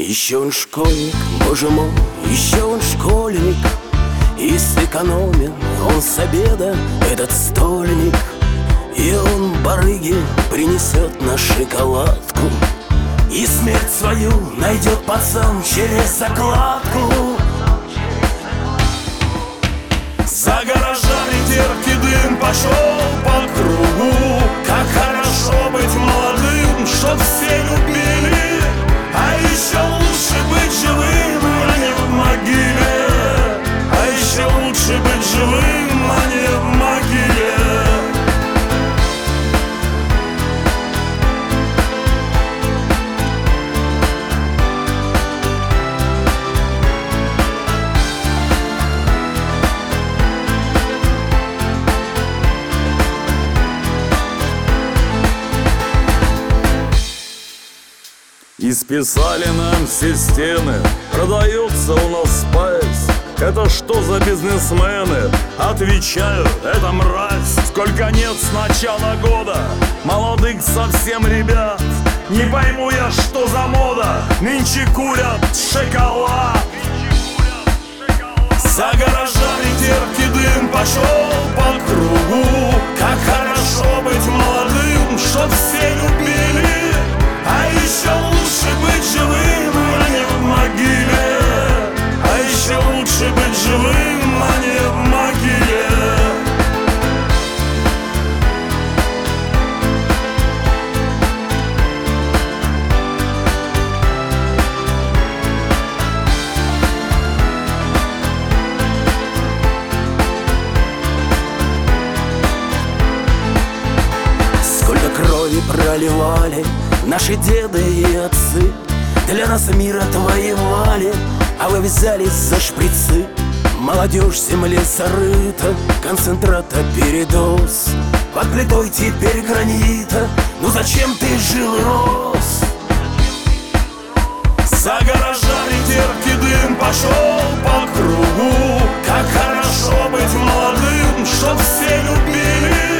Еще он школьник, боже мой, еще он школьник. И сэкономил он с обеда этот стольник. И он барыге принесет на шоколадку, и смерть свою найдет пацан через закладку. За гаражами терпкий дым пошел по кругу. Как хорошо быть молодым, чтоб все любили. А еще лучше быть живым, а не в могиле. А еще лучше быть живым, а не в могиле. И списали нам все стены, продается у нас спайс. Это что за бизнесмены? Отвечаю, это мразь. Сколько нет с начала года молодых совсем ребят. Не пойму я, что за мода, нынче курят шоколад. За гаражами терпкий дым пошел по кругу. Как хорошо быть молодым, чтоб все любили. А еще лучше быть живым, а не в могиле. А еще лучше быть живым, а не в могиле. Сколько крови проливали наши деды и отцы, для нас мир отвоевали, а вы взялись за шприцы. Молодежь в земле зарыта, концентрата передоз. Под плитой теперь гранита, ну зачем ты жил и рос? За гаражами терпкий дым пошел по кругу. Как хорошо быть молодым, чтоб все любили.